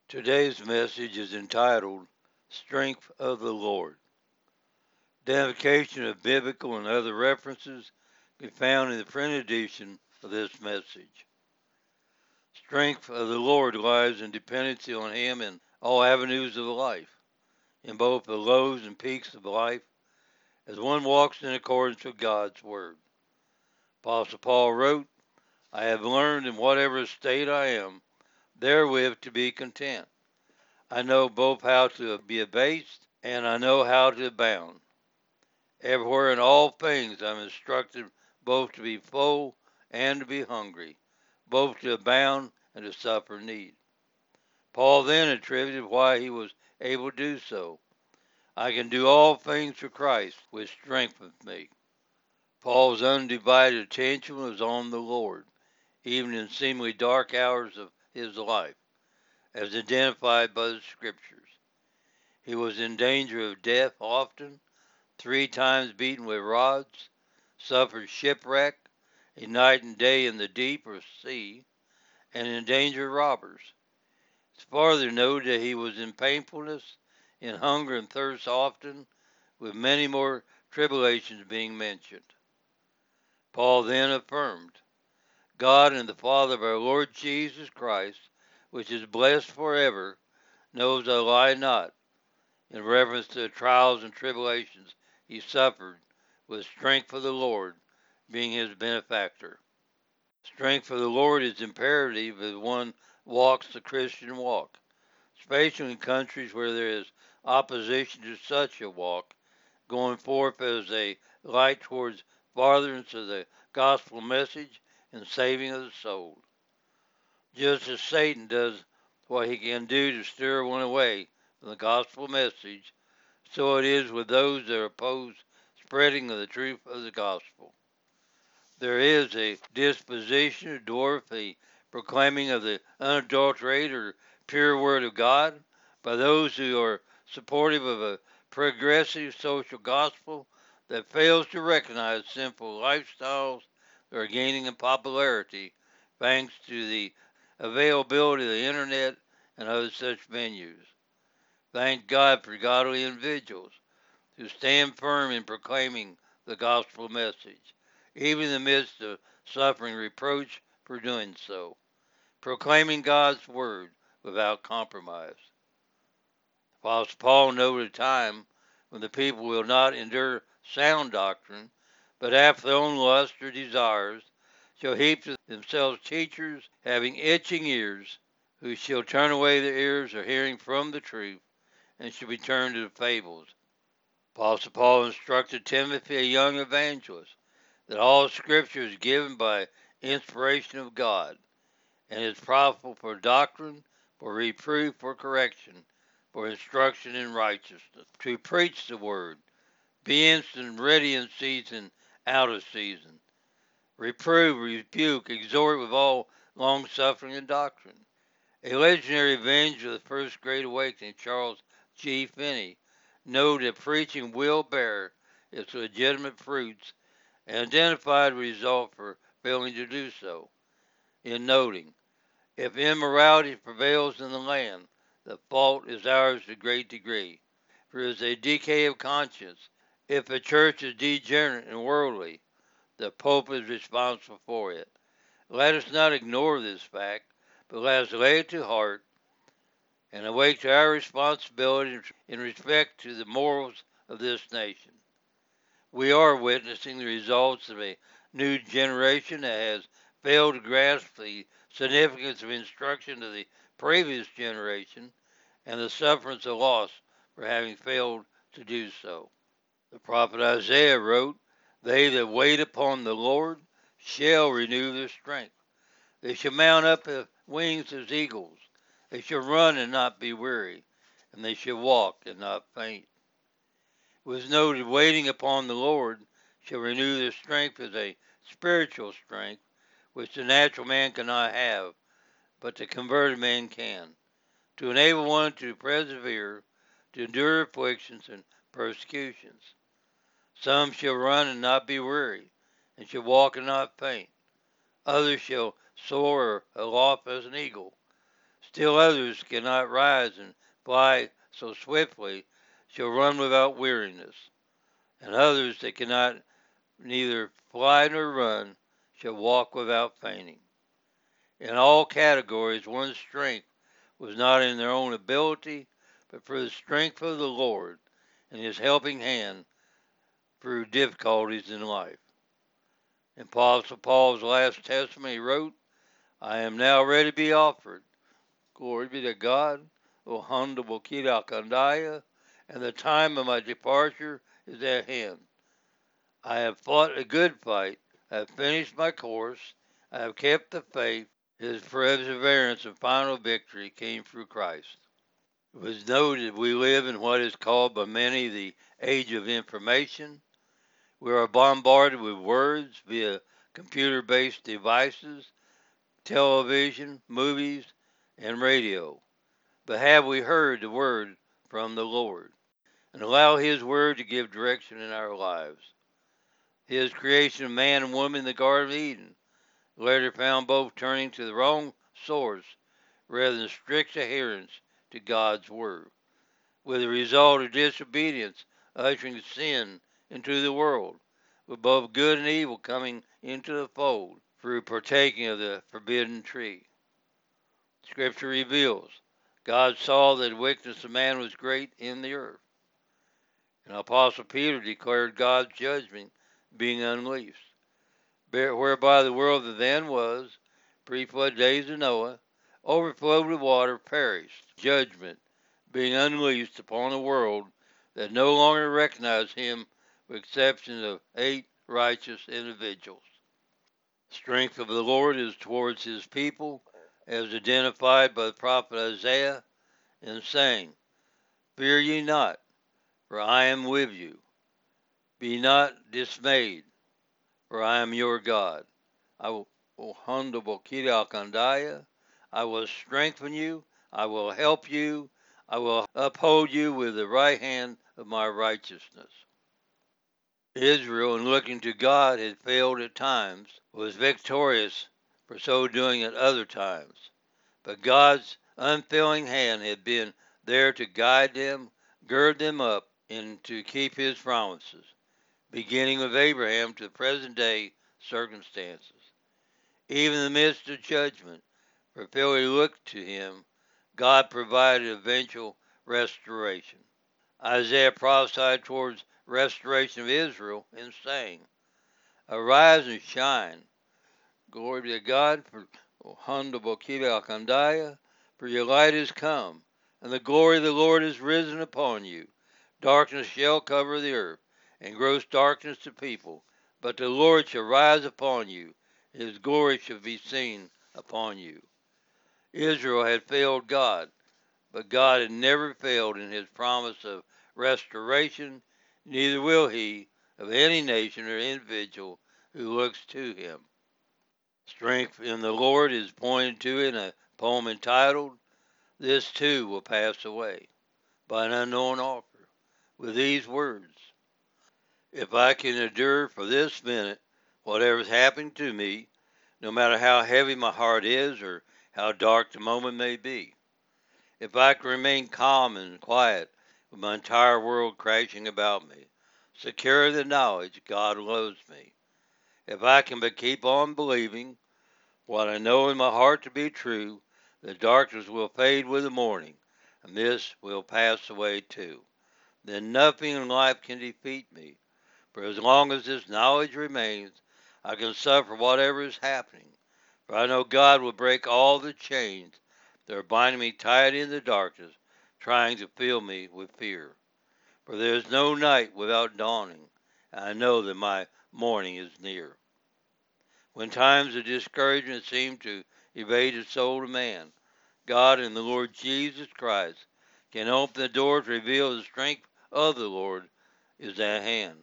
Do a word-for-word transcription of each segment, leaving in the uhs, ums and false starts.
Today's message is entitled Strength of the Lord. Identification of biblical and other references can be found in the printed edition of this message. Strength of the Lord lies in dependency on Him in all avenues of life, in both the lows and peaks of life, as one walks in accordance with God's Word. Apostle Paul wrote, I have learned in whatever state I am, therewith to be content. I know both how to be abased, and I know how to abound. Everywhere in all things I am instructed both to be full and to be hungry, both to abound and to suffer need. Paul then attributed why he was able to do so. I can do all things through Christ, which strengtheneth me. Paul's undivided attention was on the Lord, even in seemingly dark hours of his life, as identified by the Scriptures. He was in danger of death often, three times beaten with rods, suffered shipwreck, a night and day in the deep or sea, and in danger of robbers. It's farther noted that he was in painfulness, in hunger and thirst often, with many more tribulations being mentioned. Paul then affirmed, God and the Father of our Lord Jesus Christ, which is blessed forever, knows I lie not, in reference to the trials and tribulations he suffered, with strength of the Lord being his benefactor. Strength for the Lord is imperative as one walks the Christian walk, especially in countries where there is opposition to such a walk, going forth as a light towards fartherance of the gospel message and saving of the soul. Just as Satan does what he can do to steer one away from the gospel message, so it is with those that oppose spreading of the truth of the gospel. There is a disposition to dwarf the proclaiming of the unadulterated or pure word of God by those who are supportive of a progressive social gospel that fails to recognize sinful lifestyles that are gaining in popularity thanks to the availability of the internet and other such venues. Thank God for godly individuals who stand firm in proclaiming the gospel message, even in the midst of suffering reproach for doing so, proclaiming God's word without compromise. Apostle Paul noted a time when the people will not endure sound doctrine, but after their own lust or desires shall heap to themselves teachers having itching ears, who shall turn away their ears of hearing from the truth, and shall be turned to the fables. Apostle Paul instructed Timothy, a young evangelist, that all Scripture is given by inspiration of God, and is profitable for doctrine, for reproof, for correction, for instruction in righteousness, to preach the word, be instant, ready in season, out of season, reprove, rebuke, exhort with all long-suffering and doctrine. A legendary avenger of the First Great Awakening, Charles G. Finney, noted that preaching will bear its legitimate fruits and identified the result for failing to do so, in noting, if immorality prevails in the land, the fault is ours to a great degree. For it is a decay of conscience. If the church is degenerate and worldly, the Pope is responsible for it. Let us not ignore this fact, but let us lay it to heart and awake to our responsibility in respect to the morals of this nation. We are witnessing the results of a new generation that has failed to grasp the significance of instruction to the previous generation and the sufferance of loss for having failed to do so. The prophet Isaiah wrote, They that wait upon the Lord shall renew their strength. They shall mount up with wings as eagles. They shall run and not be weary, and they shall walk and not faint. It was noted, waiting upon the Lord shall renew their strength as a spiritual strength, which the natural man cannot have, but the converted man can, to enable one to persevere, to endure afflictions and persecutions. Some shall run and not be weary, and shall walk and not faint. Others shall soar aloft as an eagle. Still others cannot rise and fly so swiftly, shall run without weariness. And others that cannot neither fly nor run shall walk without fainting. In all categories, one's strength was not in their own ability, but for the strength of the Lord and His helping hand through difficulties in life. In Apostle Paul's last testament, he wrote, I am now ready to be offered. Glory be to God. O humble Kandaya, and the time of my departure is at hand. I have fought a good fight. I have finished my course. I have kept the faith. His perseverance and final victory came through Christ. It was noted we live in what is called by many the age of information. We are bombarded with words via computer-based devices, television, movies, and radio. But have we heard the word from the Lord? And allow His word to give direction in our lives. His creation of man and woman in the Garden of Eden later found both turning to the wrong source rather than strict adherence to God's word, with the result of disobedience ushering sin into the world, with both good and evil coming into the fold through partaking of the forbidden tree. Scripture reveals God saw that the wickedness of man was great in the earth. And Apostle Peter declared God's judgment being unleashed, whereby the world that then was, pre-flood days of Noah, overflowed with water, perished. Judgment being unleashed upon a world that no longer recognized Him, with exception of eight righteous individuals. Strength of the Lord is towards His people, as identified by the prophet Isaiah, in saying, Fear ye not, for I am with you. Be not dismayed, for I am your God. I will humble Kandaya. I will strengthen you. I will help you. I will uphold you with the right hand of my righteousness. Israel, in looking to God, had failed at times, was victorious for so doing at other times. But God's unfailing hand had been there to guide them, gird them up, and to keep His promises, beginning with Abraham to the present day circumstances. Even in the midst of judgment, for failure to look to Him, God provided eventual restoration. Isaiah prophesied towards restoration of Israel in saying, Arise and shine. Glory be to God, for humble Kandaya, for your light is come, and the glory of the Lord is risen upon you. Darkness shall cover the earth, and gross darkness the people. But the Lord shall rise upon you, His glory shall be seen upon you. Israel had failed God, but God had never failed in His promise of restoration, neither will He of any nation or individual who looks to Him. Strength in the Lord is pointed to in a poem entitled, This Too Will Pass Away, by an unknown author, with these words, If I can endure for this minute whatever's happening to me, no matter how heavy my heart is or how dark the moment may be, if I can remain calm and quiet with my entire world crashing about me, secure in the knowledge God loves me, if I can but keep on believing what I know in my heart to be true, the darkness will fade with the morning, and this will pass away too. Then nothing in life can defeat me, for as long as this knowledge remains, I can suffer whatever is happening, for I know God will break all the chains that are binding me tight in the darkness, trying to fill me with fear. For there is no night without dawning, and I know that my morning is near. When times of discouragement seem to evade the soul of man, God and the Lord Jesus Christ can open the door to reveal the strength of the Lord is at hand.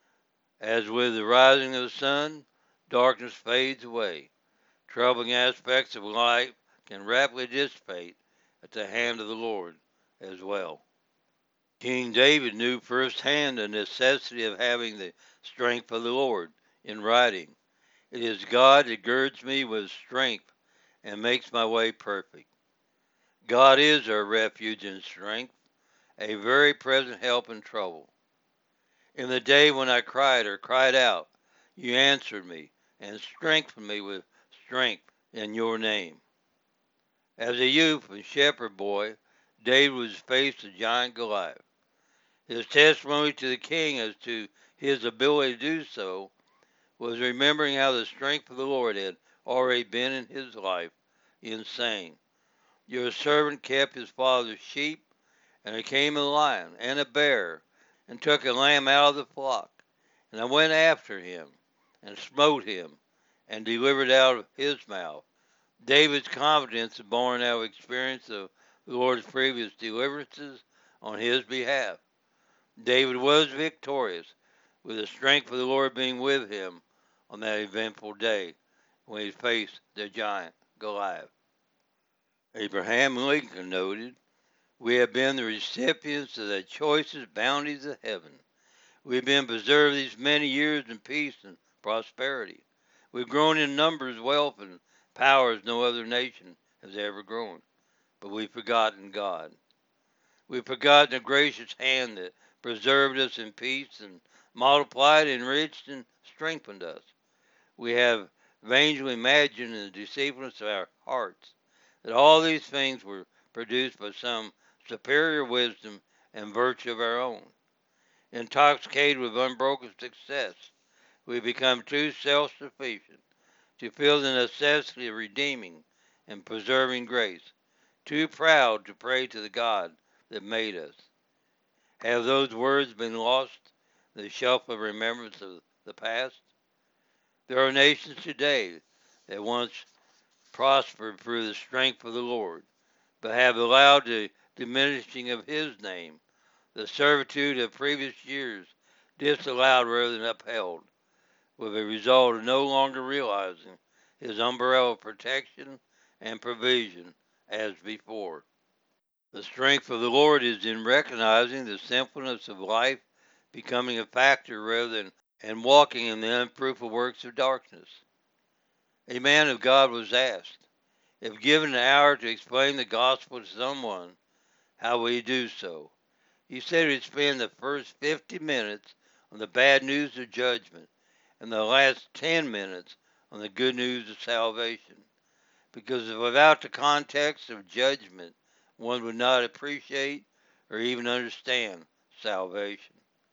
As with the rising of the sun, darkness fades away. Troubling aspects of life can rapidly dissipate at the hand of the Lord as well. King David knew firsthand the necessity of having the strength of the Lord in writing. It is God that girds me with strength and makes my way perfect. God is our refuge and strength, a very present help in trouble. In the day when I cried or cried out, you answered me and strengthened me with strength in your name. As a youth and shepherd boy, David was faced with giant Goliath. His testimony to the king as to his ability to do so was remembering how the strength of the Lord had already been in his life in saying, your servant kept his father's sheep, and there came a lion and a bear, and took a lamb out of the flock. And I went after him, and smote him, and delivered out of his mouth. David's confidence is born out of experience of the Lord's previous deliverances on his behalf. David was victorious, with the strength of the Lord being with him on that eventful day when he faced the giant Goliath. Abraham Lincoln noted, we have been the recipients of the choicest bounties of heaven. We have been preserved these many years in peace and prosperity. We've grown in numbers, wealth, and power as no other nation has ever grown. But we've forgotten God. We've forgotten the gracious hand that preserved us in peace and multiplied, enriched, and strengthened us. We have vainly imagined in the deceitfulness of our hearts that all these things were produced by some superior wisdom and virtue of our own. Intoxicated with unbroken success, we become too self-sufficient to feel the necessity of redeeming and preserving grace, too proud to pray to the God that made us. Have those words been lost in the shelf of remembrance of the past? There are nations today that once prospered through the strength of the Lord, but have allowed the diminishing of his name, the servitude of previous years, disallowed rather than upheld, with a result of no longer realizing his umbrella of protection and provision as before. The strength of the Lord is in recognizing the sinfulness of life becoming a factor rather than and walking in the unfruitful works of darkness. A man of God was asked, if given an hour to explain the gospel to someone, how will he do so? He said he'd spend the first fifty minutes on the bad news of judgment and the last ten minutes on the good news of salvation. Because without the context of judgment, one would not appreciate or even understand salvation.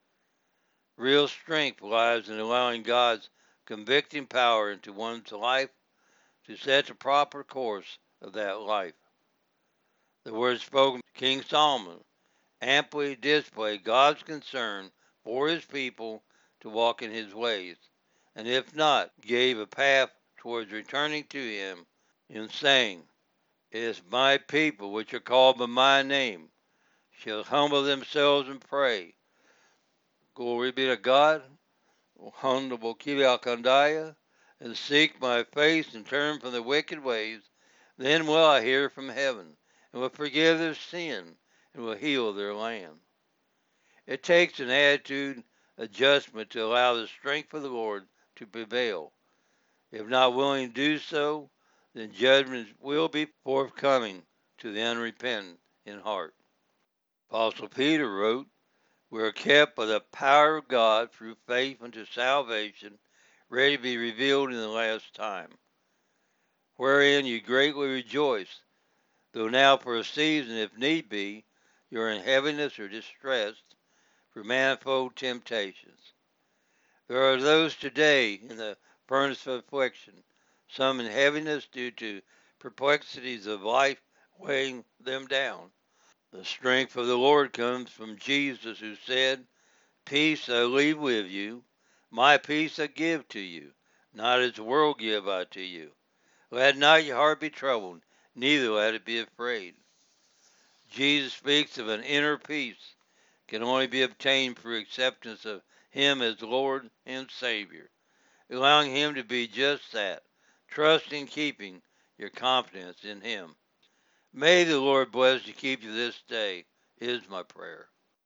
Real strength lies in allowing God's convicting power into one's life to set the proper course of that life. The words spoken to King Solomon amply display God's concern for his people to walk in his ways, and if not, gave a path towards returning to him in saying, if my people, which are called by my name, shall humble themselves and pray, glory be to God, humble Kandaya, and seek my face and turn from the wicked ways, then will I hear from heaven, and will forgive their sin, and will heal their land. It takes an attitude adjustment to allow the strength of the Lord to prevail. If not willing to do so, then judgment will be forthcoming to the unrepentant in heart. Apostle Peter wrote, we are kept by the power of God through faith unto salvation, ready to be revealed in the last time, wherein you greatly rejoice, though now for a season, if need be, you are in heaviness or distressed for manifold temptations. There are those today in the furnace of affliction, some in heaviness due to perplexities of life weighing them down. The strength of the Lord comes from Jesus, who said, peace I leave with you, my peace I give to you, not as the world give I to you. Let not your heart be troubled, neither let it be afraid. Jesus speaks of an inner peace can only be obtained through acceptance of him as Lord and Savior, allowing him to be just that, trusting, keeping your confidence in him. May the Lord bless and keep you this day, is my prayer.